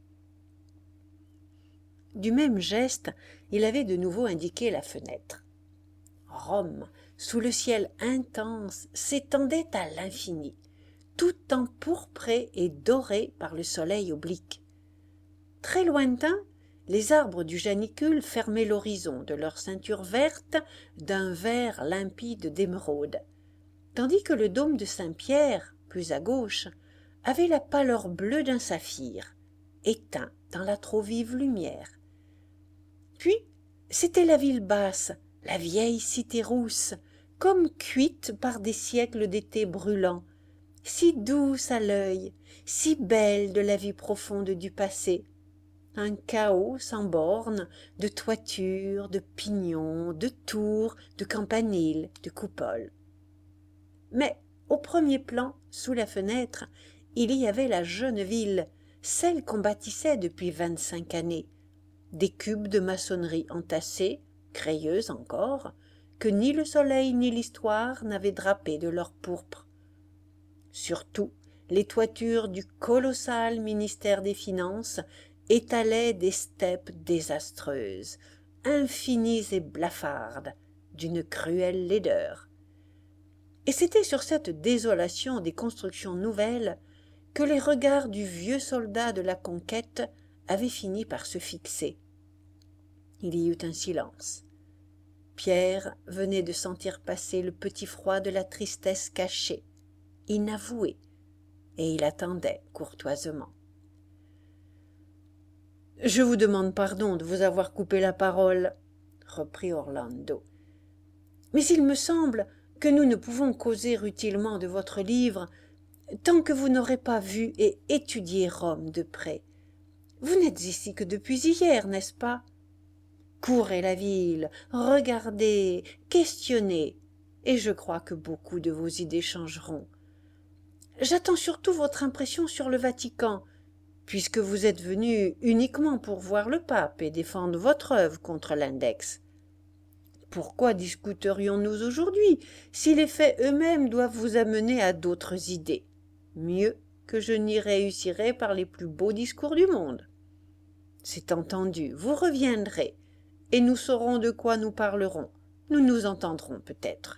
Du même geste, il avait de nouveau indiqué la fenêtre. Rome, sous le ciel intense, s'étendait à l'infini, tout empourprée et dorée par le soleil oblique. Très lointain, les arbres du janicule fermaient l'horizon de leur ceinture verte d'un vert limpide d'émeraude, tandis que le dôme de Saint-Pierre, plus à gauche, avait la pâleur bleue d'un saphir, éteint dans la trop vive lumière. Puis, c'était la ville basse, la vieille cité rousse, comme cuite par des siècles d'été brûlants, si douce à l'œil, si belle de la vie profonde du passé, un chaos sans bornes de toitures, de pignons, de tours, de campaniles, de coupoles. Mais au premier plan, sous la fenêtre, il y avait la jeune ville, celle qu'on bâtissait depuis 25 années, des cubes de maçonnerie entassés, crayeuses encore, que ni le soleil ni l'histoire n'avaient drapés de leur pourpre. Surtout, les toitures du colossal ministère des Finances étalaient des steppes désastreuses, infinies et blafardes, d'une cruelle laideur. Et c'était sur cette désolation des constructions nouvelles que les regards du vieux soldat de la conquête avaient fini par se fixer. Il y eut un silence. Pierre venait de sentir passer le petit froid de la tristesse cachée, inavouée, et il attendait courtoisement. « Je vous demande pardon de vous avoir coupé la parole, » reprit Orlando. « Mais il me semble que nous ne pouvons causer utilement de votre livre tant que vous n'aurez pas vu et étudié Rome de près. Vous n'êtes ici que depuis hier, n'est-ce pas? Courez la ville, regardez, questionnez, et je crois que beaucoup de vos idées changeront. J'attends surtout votre impression sur le Vatican, puisque vous êtes venu uniquement pour voir le pape et défendre votre œuvre contre l'index. Pourquoi discuterions-nous aujourd'hui si les faits eux-mêmes doivent vous amener à d'autres idées, mieux que je n'y réussirai par les plus beaux discours du monde? C'est entendu, vous reviendrez, et nous saurons de quoi nous parlerons, nous nous entendrons peut-être.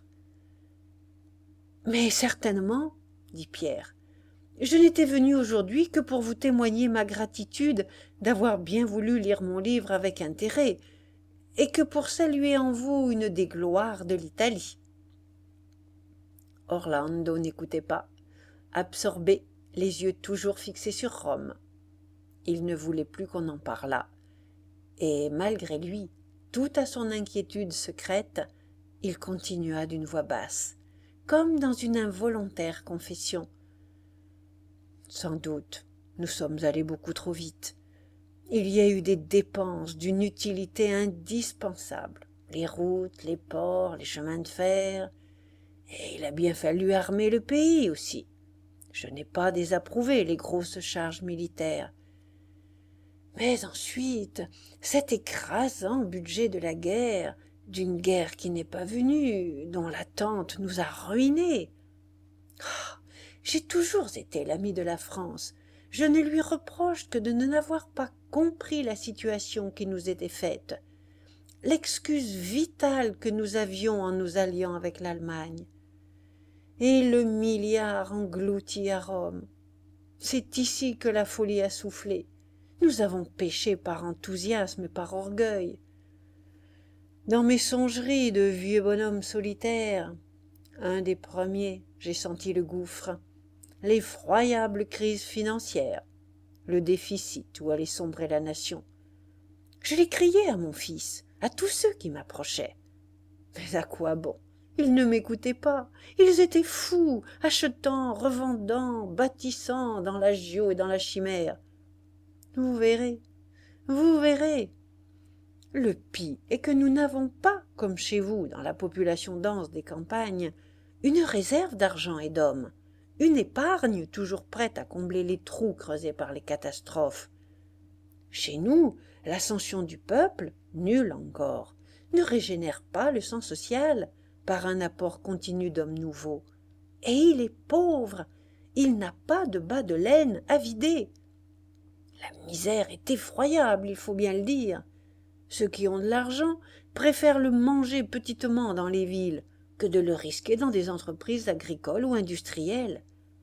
Mais certainement, dit Pierre, je n'étais venu aujourd'hui que pour vous témoigner ma gratitude d'avoir bien voulu lire mon livre avec intérêt, et que pour saluer en vous une des gloires de l'Italie. Orlando n'écoutait pas, absorbé, les yeux toujours fixés sur Rome. Il ne voulait plus qu'on en parlât, et malgré lui, tout à son inquiétude secrète, il continua d'une voix basse, comme dans une involontaire confession. Sans doute, nous sommes allés beaucoup trop vite. Il y a eu des dépenses d'une utilité indispensable, les routes, les ports, les chemins de fer, et il a bien fallu armer le pays aussi. Je n'ai pas désapprouvé les grosses charges militaires. Mais ensuite, cet écrasant budget de la guerre, d'une guerre qui n'est pas venue, dont l'attente nous a ruinés. Ah, j'ai toujours été l'ami de la France. Je ne lui reproche que de n'avoir pas compris la situation qui nous était faite, l'excuse vitale que nous avions en nous alliant avec l'Allemagne. Et le milliard englouti à Rome. C'est ici que la folie a soufflé. Nous avons péché par enthousiasme et par orgueil. Dans mes songeries de vieux bonhomme solitaire, un des premiers, j'ai senti le gouffre, l'effroyable crise financière, le déficit où allait sombrer la nation. Je l'ai crié à mon fils, à tous ceux qui m'approchaient. Mais à quoi bon? Ils ne m'écoutaient pas. Ils étaient fous, achetant, revendant, bâtissant dans l'agio et dans la chimère. Vous verrez, vous verrez. Le pis est que nous n'avons pas, comme chez vous, dans la population dense des campagnes, une réserve d'argent et d'hommes, une épargne toujours prête à combler les trous creusés par les catastrophes. Chez nous, l'ascension du peuple, nulle encore, ne régénère pas le sang social par un apport continu d'hommes nouveaux. Et il est pauvre, il n'a pas de bas de laine à vider. La misère est effroyable, il faut bien le dire. Ceux qui ont de l'argent préfèrent le manger petitement dans les villes que de le risquer dans des entreprises agricoles ou industrielles.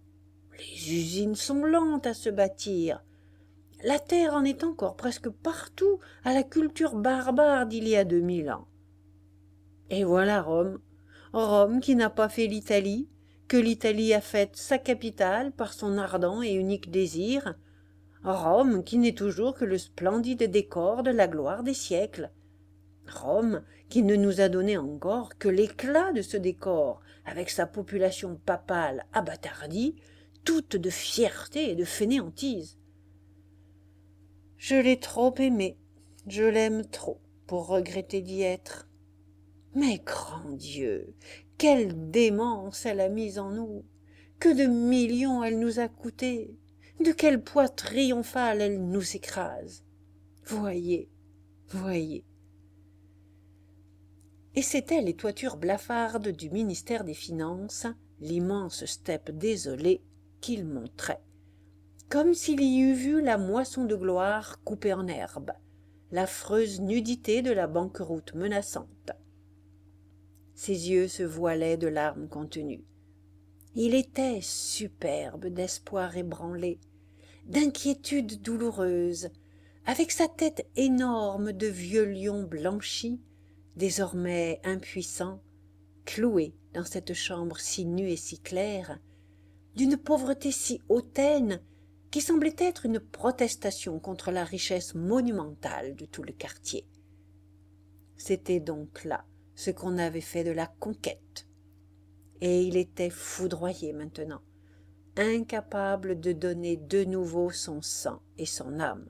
Les usines sont lentes à se bâtir. La terre en est encore presque partout à la culture barbare d'il y a 2000 ans. Et voilà Rome, Rome qui n'a pas fait l'Italie, que l'Italie a faite sa capitale par son ardent et unique désir, Rome qui n'est toujours que le splendide décor de la gloire des siècles, Rome qui ne nous a donné encore que l'éclat de ce décor, avec sa population papale abattardie, toute de fierté et de fainéantise. Je l'ai trop aimé, je l'aime trop pour regretter d'y être. Mais grand Dieu, quelle démence elle a mise en nous, que de millions elle nous a coûté, de quel poids triomphal elle nous écrase. Voyez, voyez. Et c'étaient les toitures blafardes du ministère des Finances, l'immense steppe désolée qu'il montrait, comme s'il y eût vu la moisson de gloire coupée en herbe, l'affreuse nudité de la banqueroute menaçante. Ses yeux se voilaient de larmes contenues. Il était superbe d'espoir ébranlé, d'inquiétude douloureuse, avec sa tête énorme de vieux lion blanchi, désormais impuissant, cloué dans cette chambre si nue et si claire, d'une pauvreté si hautaine qui semblait être une protestation contre la richesse monumentale de tout le quartier. C'était donc là ce qu'on avait fait de la conquête. Et il était foudroyé maintenant, incapable de donner de nouveau son sang et son âme.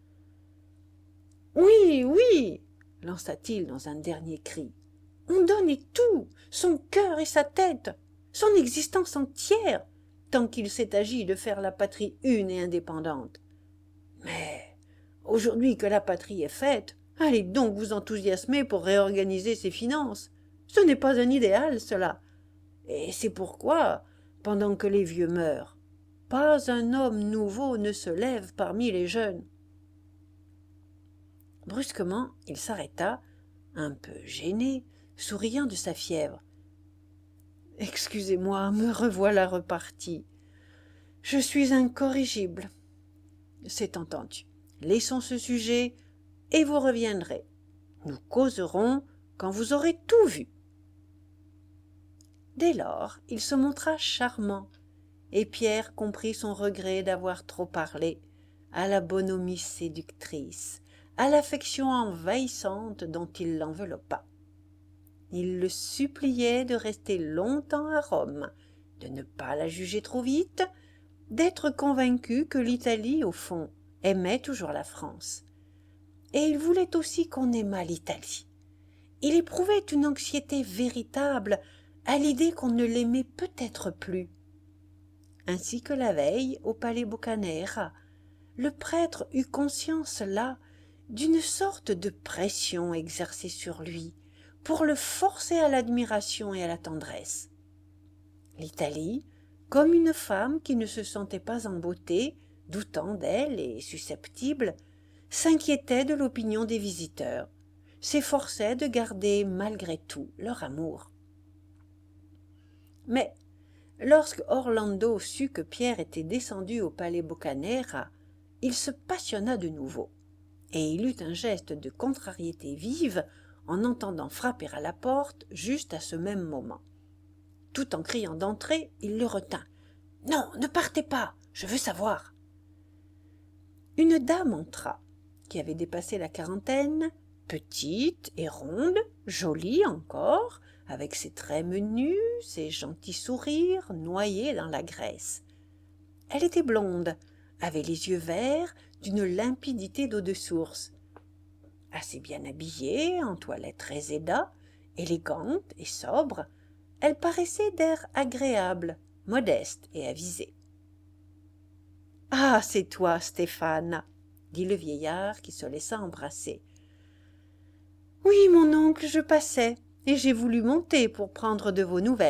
« Oui, oui !» lança-t-il dans un dernier cri. « On donnait tout, son cœur et sa tête, son existence entière, tant qu'il s'est agi de faire la patrie une et indépendante. Mais aujourd'hui que la patrie est faite, allez donc vous enthousiasmer pour réorganiser ses finances. Ce n'est pas un idéal, cela. Et c'est pourquoi, pendant que les vieux meurent, pas un homme nouveau ne se lève parmi les jeunes. » Brusquement, il s'arrêta, un peu gêné, souriant de sa fièvre. « Excusez-moi, me revoilà reparti. Je suis incorrigible. » « C'est entendu. Laissons ce sujet et vous reviendrez. Nous causerons quand vous aurez tout vu. » Dès lors, il se montra charmant. et Pierre comprit son regret d'avoir trop parlé à la bonhomie séductrice, à l'affection envahissante dont il l'enveloppa. Il le suppliait de rester longtemps à Rome, de ne pas la juger trop vite, d'être convaincu que l'Italie, au fond, aimait toujours la France. Et il voulait aussi qu'on aimât l'Italie. Il éprouvait une anxiété véritable à l'idée qu'on ne l'aimait peut-être plus. Ainsi que la veille au palais Boccaneira, le prêtre eut conscience là d'une sorte de pression exercée sur lui pour le forcer à l'admiration et à la tendresse. L'Italie, comme une femme qui ne se sentait pas en beauté, doutant d'elle et susceptible, s'inquiétait de l'opinion des visiteurs, s'efforçait de garder malgré tout leur amour. Mais lorsque Orlando sut que Pierre était descendu au palais Boccaneira, il se passionna de nouveau, et il eut un geste de contrariété vive en entendant frapper à la porte juste à ce même moment. Tout en criant d'entrer, il le retint. « Non, ne partez pas, je veux savoir. » Une dame entra, qui avait dépassé la quarantaine, petite et ronde, jolie encore, avec ses traits menus, ses gentils sourires noyés dans la graisse. Elle était blonde, avait les yeux verts, d'une limpidité d'eau de source. Assez bien habillée, en toilette réséda, élégante et sobre, elle paraissait d'air agréable, modeste et avisée. « Ah, c'est toi, Stéphane !» dit le vieillard qui se laissa embrasser. « Oui, mon oncle, je passais, et j'ai voulu monter pour prendre de vos nouvelles. »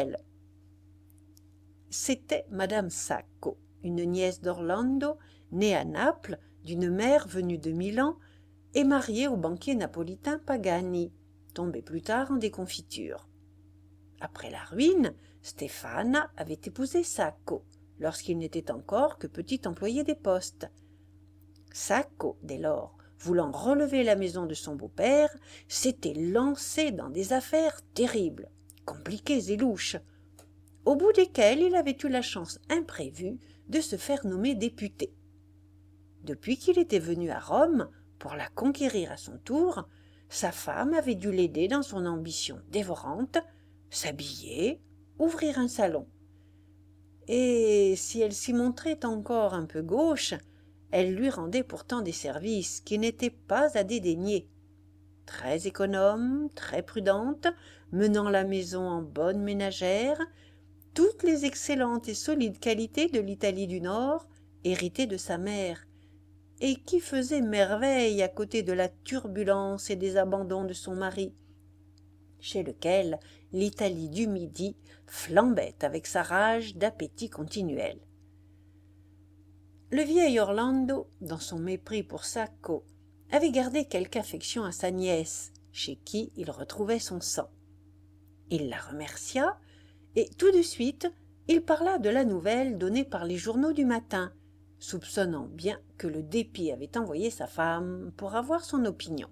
C'était madame Sacco, une nièce d'Orlando, née à Naples, d'une mère venue de Milan, et mariée au banquier napolitain Pagani, tombé plus tard en déconfiture. Après la ruine, Stéphane avait épousé Sacco, lorsqu'il n'était encore que petit employé des postes. Sacco, dès lors, voulant relever la maison de son beau-père, s'était lancé dans des affaires terribles, compliquées et louches, au bout desquelles il avait eu la chance imprévue de se faire nommer député. Depuis qu'il était venu à Rome, pour la conquérir à son tour, sa femme avait dû l'aider dans son ambition dévorante, s'habiller, ouvrir un salon. Et si elle s'y montrait encore un peu gauche, elle lui rendait pourtant des services qui n'étaient pas à dédaigner. Très économe, très prudente, menant la maison en bonne ménagère, toutes les excellentes et solides qualités de l'Italie du Nord, héritées de sa mère, et qui faisaient merveille à côté de la turbulence et des abandons de son mari, chez lequel l'Italie du Midi flambait avec sa rage d'appétit continuel. Le vieil Orlando, dans son mépris pour Sacco, avait gardé quelque affection à sa nièce, chez qui il retrouvait son sang. Il la remercia, et tout de suite, il parla de la nouvelle donnée par les journaux du matin, soupçonnant bien que le dépit avait envoyé sa femme pour avoir son opinion.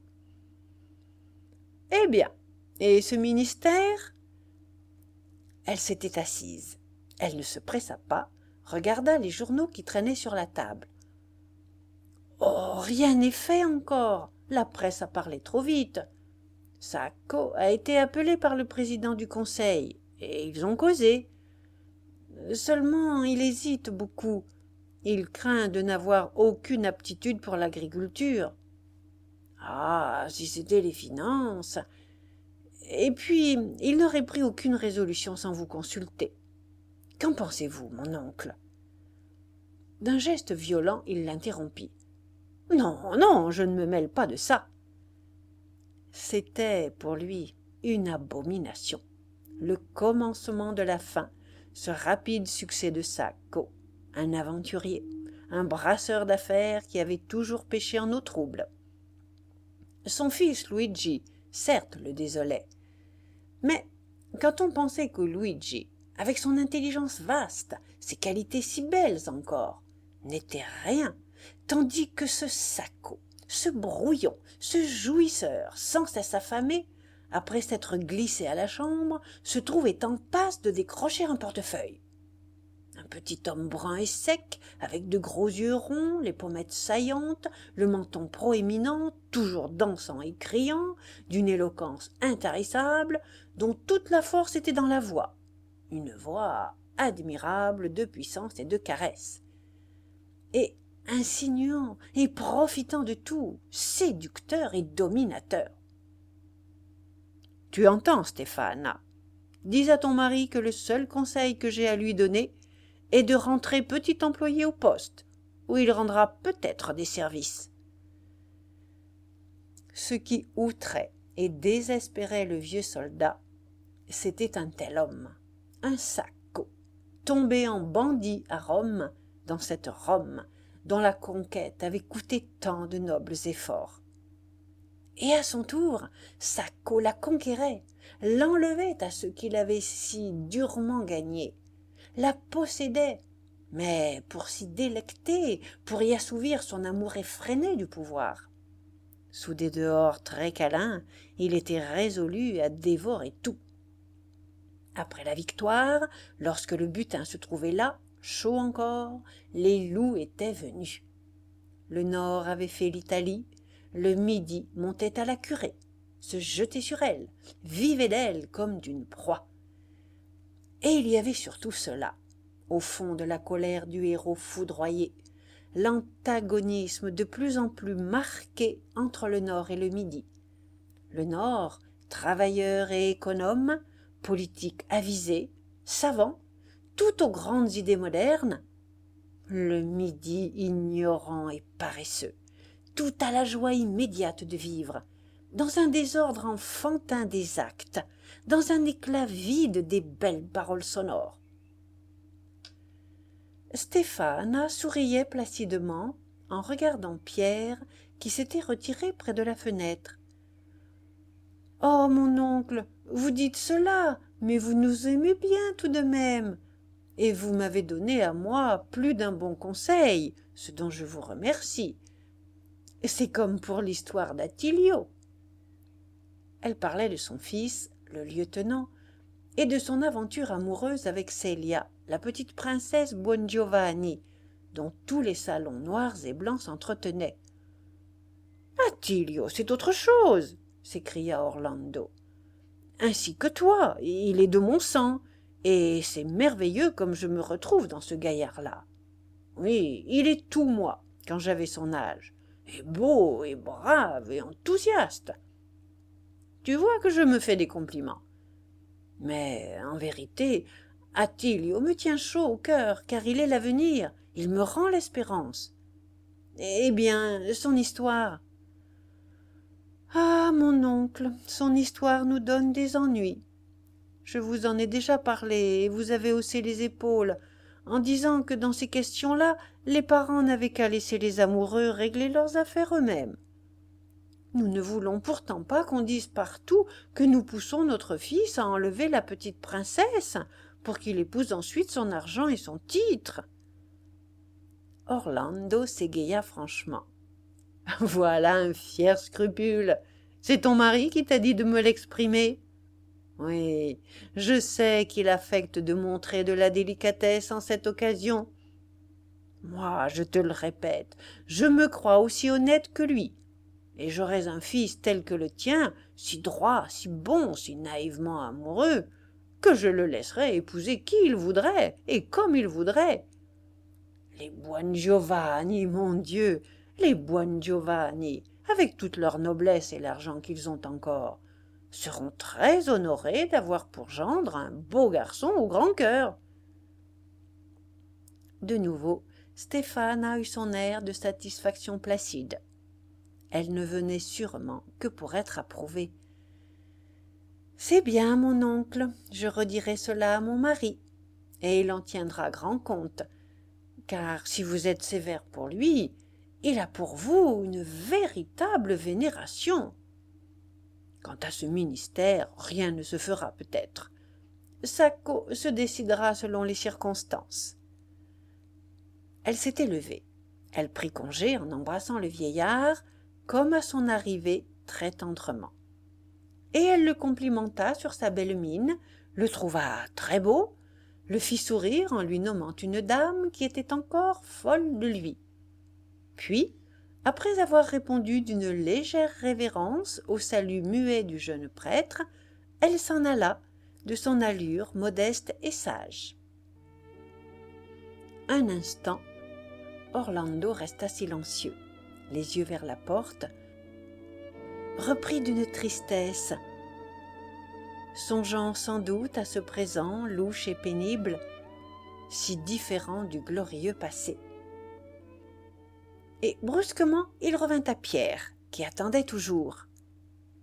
« Eh bien, et ce ministère ?» Elle s'était assise. Elle ne se pressa pas, regarda les journaux qui traînaient sur la table. « Oh, rien n'est fait encore. La presse a parlé trop vite. Sacco a été appelé par le président du conseil, et ils ont causé. Seulement, il hésite beaucoup. Il craint de n'avoir aucune aptitude pour l'agriculture. Ah, si c'était les finances. Et puis, il n'aurait pris aucune résolution sans vous consulter. Qu'en pensez-vous, mon oncle ?» D'un geste violent, il l'interrompit. « Non, non, je ne me mêle pas de ça. » C'était, pour lui, une abomination, le commencement de la fin, ce rapide succès de Sacco, un aventurier, un brasseur d'affaires qui avait toujours pêché en eau trouble. Son fils Luigi, certes, le désolait, mais quand on pensait que Luigi, avec son intelligence vaste, ses qualités si belles encore, n'était rien, tandis que ce Sacco, ce brouillon, ce jouisseur sans cesse affamé, après s'être glissé à la chambre, se trouvait en passe de décrocher un portefeuille. Un petit homme brun et sec, avec de gros yeux ronds, les pommettes saillantes, le menton proéminent, toujours dansant et criant, d'une éloquence intarissable, dont toute la force était dans la voix. Une voix admirable de puissance et de caresse. Et insinuant et profitant de tout, séducteur et dominateur. Tu entends, Stéphane? Dis à ton mari que le seul conseil que j'ai à lui donner est de rentrer petit employé au poste, où il rendra peut-être des services. Ce qui outrait et désespérait le vieux soldat, c'était un tel homme, un Sacco, tombé en bandit à Rome, dans cette Rome dont la conquête avait coûté tant de nobles efforts. Et à son tour, Sacco la conquérait, l'enlevait à ceux qui l'avaient si durement gagnée, la possédait, mais pour s'y délecter, pour y assouvir son amour effréné du pouvoir. Sous des dehors très câlins, il était résolu à dévorer tout. Après la victoire, lorsque le butin se trouvait là, chaud encore, les loups étaient venus. Le nord avait fait l'Italie, le midi montait à la curée, se jetait sur elle, vivait d'elle comme d'une proie. Et il y avait surtout cela, au fond de la colère du héros foudroyé, l'antagonisme de plus en plus marqué entre le nord et le midi. Le nord, travailleur et économe, politique avisé, savant, tout aux grandes idées modernes, le midi ignorant et paresseux, tout à la joie immédiate de vivre, dans un désordre enfantin des actes, dans un éclat vide des belles paroles sonores. Stéphane souriait placidement en regardant Pierre qui s'était retiré près de la fenêtre. « Oh, mon oncle, vous dites cela, mais vous nous aimez bien tout de même, et vous m'avez donné à moi plus d'un bon conseil, ce dont je vous remercie. C'est comme pour l'histoire d'Attilio. » Elle parlait de son fils, le lieutenant, et de son aventure amoureuse avec Célia, la petite princesse Buongiovanni, dont tous les salons noirs et blancs s'entretenaient. « Attilio, c'est autre chose !» s'écria Orlando. « Ainsi que toi, il est de mon sang, et c'est merveilleux comme je me retrouve dans ce gaillard-là. Oui, il est tout moi, quand j'avais son âge, et beau, et brave, et enthousiaste. Tu vois que je me fais des compliments. Mais, en vérité, Attilio me tient chaud au cœur, car il est l'avenir, il me rend l'espérance. Eh bien, son histoire. Ah, mon oncle, son histoire nous donne des ennuis. Je vous en ai déjà parlé, et vous avez haussé les épaules, en disant que dans ces questions-là, les parents n'avaient qu'à laisser les amoureux régler leurs affaires eux-mêmes. Nous ne voulons pourtant pas qu'on dise partout que nous poussons notre fils à enlever la petite princesse pour qu'il épouse ensuite son argent et son titre. » Orlando s'égaya franchement. « Voilà un fier scrupule. C'est ton mari qui t'a dit de me l'exprimer ? Oui, je sais qu'il affecte de montrer de la délicatesse en cette occasion. Moi, je te le répète, je me crois aussi honnête que lui. Et j'aurais un fils tel que le tien, si droit, si bon, si naïvement amoureux, que je le laisserais épouser qui il voudrait et comme il voudrait. Les Buongiovanni, mon Dieu, les Buongiovanni, avec toute leur noblesse et l'argent qu'ils ont encore, seront très honorés d'avoir pour gendre un beau garçon au grand cœur. » De nouveau, Stéphane a eu son air de satisfaction placide. Elle ne venait sûrement que pour être approuvée. « C'est bien, mon oncle, je redirai cela à mon mari, et il en tiendra grand compte, car si vous êtes sévère pour lui, il a pour vous une véritable vénération. Quant à ce ministère, rien ne se fera peut-être. Sacco se décidera selon les circonstances. » Elle s'était levée. Elle prit congé en embrassant le vieillard, comme à son arrivée très tendrement. Et elle le complimenta sur sa belle mine, le trouva très beau, le fit sourire en lui nommant une dame qui était encore folle de lui. Puis, après avoir répondu d'une légère révérence au salut muet du jeune prêtre, elle s'en alla de son allure modeste et sage. Un instant, Orlando resta silencieux, les yeux vers la porte, repris d'une tristesse, songeant sans doute à ce présent louche et pénible, si différent du glorieux passé. Et brusquement il revint à Pierre, qui attendait toujours.